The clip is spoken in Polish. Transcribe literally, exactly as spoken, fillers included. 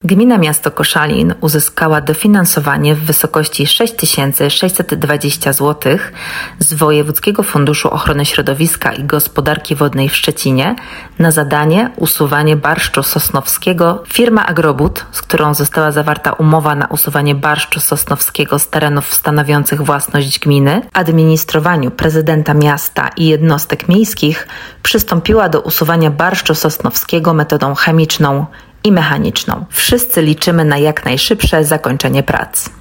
Gmina Miasto Koszalin uzyskała dofinansowanie w wysokości sześć tysięcy sześćset dwadzieścia złotych z Wojewódzkiego Funduszu Ochrony Środowiska i Gospodarki Wodnej w Szczecinie na zadanie usuwanie barszczu sosnowskiego. Firma Agrobud, z którą została zawarta umowa na usuwanie barszczu sosnowskiego z terenów stanowiących własność gminy, administrowaniu prezydenta miasta i jednostek miejskich, przystąpiła do usuwania barszczu sosnowskiego metodą chemiczną i mechaniczną. Wszyscy liczymy na jak najszybsze zakończenie prac.